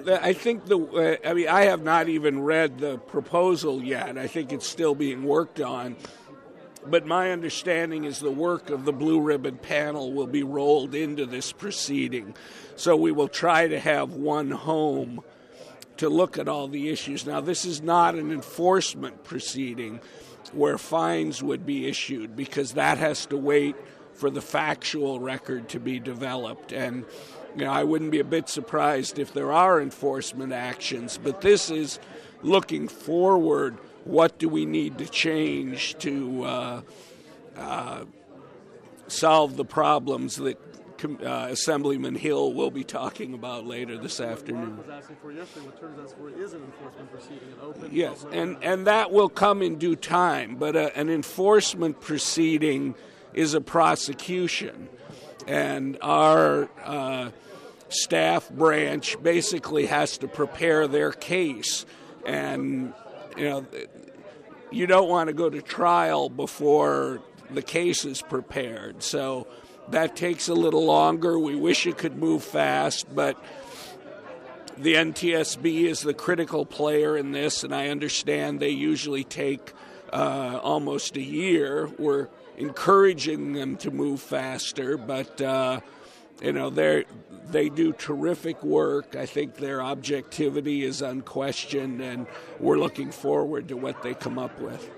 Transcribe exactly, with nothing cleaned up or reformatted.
the, I think the. Uh, I mean, I have not even read the proposal yet. I think it's still being worked on. But my understanding is the work of the Blue Ribbon panel will be rolled into this proceeding. So we will try to have one home to look at all the issues. Now, this is not an enforcement proceeding where fines would be issued, because that has to wait for the factual record to be developed. And, you know, I wouldn't be a bit surprised if there are enforcement actions, but this is looking forward. What do we need to change to uh, uh, solve the problems that uh, Assemblyman Hill will be talking about later this afternoon? Was asking for yesterday, what Turner's asking for is an enforcement proceeding, an open. Yes, and, and that will come in due time, but a, an enforcement proceeding is a prosecution, and our uh, staff branch basically has to prepare their case, and you know, you don't want to go to trial before the case is prepared. So that takes a little longer. We wish it could move fast, but the N T S B is the critical player in this, and I understand they usually take uh, almost a year. We're encouraging them to move faster, but uh, you know, they they do terrific work. I think their objectivity is unquestioned, and we're looking forward to what they come up with.